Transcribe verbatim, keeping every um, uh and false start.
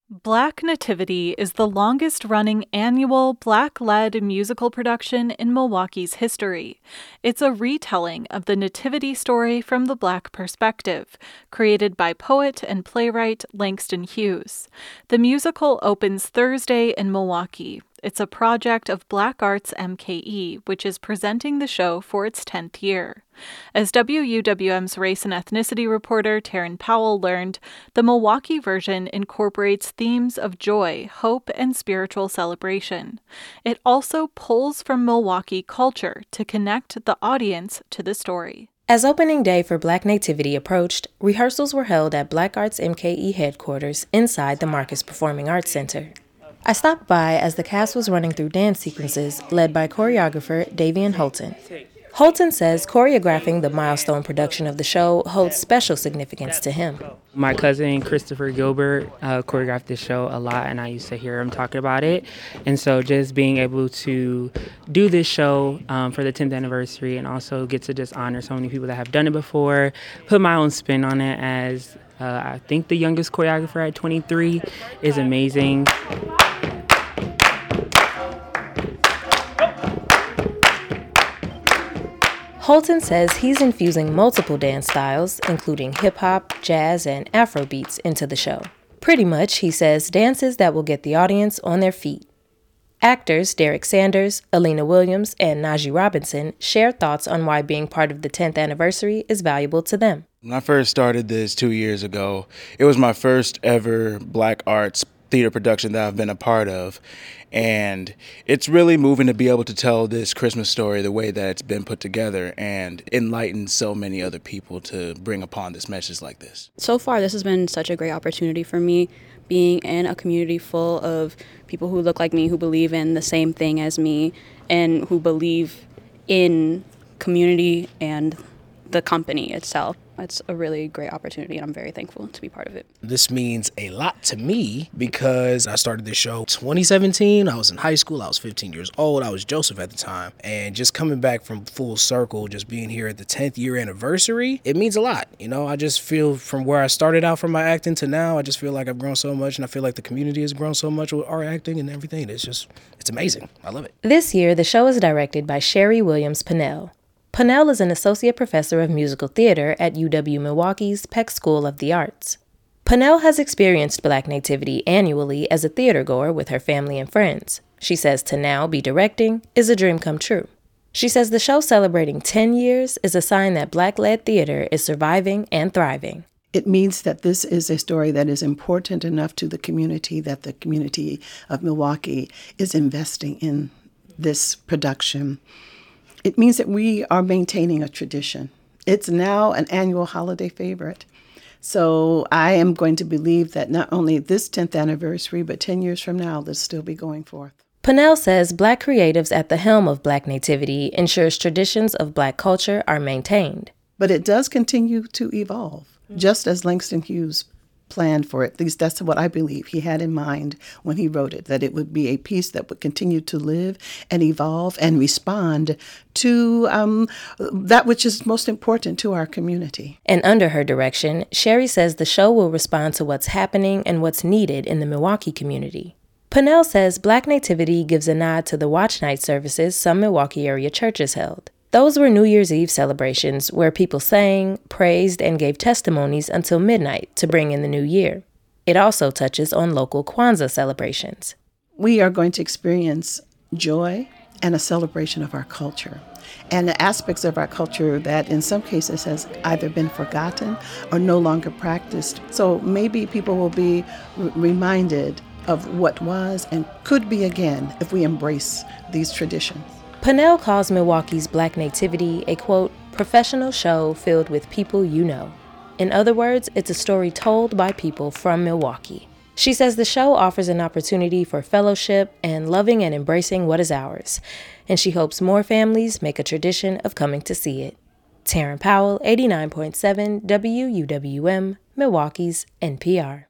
Black Nativity is the longest-running annual Black-led musical production in Milwaukee's history. It's a retelling of the Nativity story from the Black perspective, created by poet and playwright Langston Hughes. The musical opens Thursday in Milwaukee. It's a project of Black Arts M K E, which is presenting the show for its tenth year. As W U W M's race and ethnicity reporter Taryn Powell learned, the Milwaukee version incorporates themes of joy, hope, and spiritual celebration. It also pulls from Milwaukee culture to connect the audience to the story. As opening day for Black Nativity approached, rehearsals were held at Black Arts M K E headquarters inside the Marcus Performing Arts Center. I stopped by as the cast was running through dance sequences led by choreographer Davian Holton. Holton says choreographing the milestone production of the show holds special significance to him. My cousin Christopher Gilbert uh, choreographed this show a lot, and I used to hear him talk about it. And so just being able to do this show um, for the tenth anniversary and also get to just honor so many people that have done it before, put my own spin on it as uh, I think the youngest choreographer at twenty-three is amazing. Holton says he's infusing multiple dance styles, including hip-hop, jazz, and Afro beats, into the show. Pretty much, he says, dances that will get the audience on their feet. Actors Derek Sanders, Alina Williams, and Najee Robinson share thoughts on why being part of the tenth anniversary is valuable to them. When I first started this two years ago, it was my first ever Black Arts theater production that I've been a part of. And it's really moving to be able to tell this Christmas story the way that it's been put together and enlighten so many other people to bring upon this message like this. So far, this has been such a great opportunity for me, being in a community full of people who look like me, who believe in the same thing as me, and who believe in community and the company itself. It's a really great opportunity, and I'm very thankful to be part of it. This means a lot to me because I started this show twenty seventeen. I was in high school. I was fifteen years old. I was Joseph at the time. And just coming back from full circle, just being here at the tenth year anniversary, it means a lot. You know, I just feel from where I started out from my acting to now, I just feel like I've grown so much, and I feel like the community has grown so much with our acting and everything. It's just, it's amazing. I love it. This year, the show is directed by Sherry Williams Pennell. Pennell is an associate professor of musical theater at U W-Milwaukee's Peck School of the Arts. Pennell has experienced Black Nativity annually as a theater-goer with her family and friends. She says to now be directing is a dream come true. She says the show celebrating ten years is a sign that Black-led theater is surviving and thriving. It means that this is a story that is important enough to the community that the community of Milwaukee is investing in this production. It means that we are maintaining a tradition. It's now an annual holiday favorite. So I am going to believe that not only this tenth anniversary, but ten years from now, this will still be going forth. Pennell says Black creatives at the helm of Black Nativity ensures traditions of Black culture are maintained. But it does continue to evolve, mm-hmm. just as Langston Hughes planned for it. At least that's what I believe he had in mind when he wrote it, that it would be a piece that would continue to live and evolve and respond to um, that which is most important to our community. And under her direction, Sherry says the show will respond to what's happening and what's needed in the Milwaukee community. Pennell says Black Nativity gives a nod to the watch night services some Milwaukee area churches held. Those were New Year's Eve celebrations where people sang, praised, and gave testimonies until midnight to bring in the new year. It also touches on local Kwanzaa celebrations. We are going to experience joy and a celebration of our culture, and the aspects of our culture that in some cases has either been forgotten or no longer practiced. So maybe people will be r- reminded of what was and could be again if we embrace these traditions. Pennell calls Milwaukee's Black Nativity a, quote, professional show filled with people you know. In other words, it's a story told by people from Milwaukee. She says the show offers an opportunity for fellowship and loving and embracing what is ours, and she hopes more families make a tradition of coming to see it. Taryn Powell, eighty-nine point seven W U W M, Milwaukee's N P R.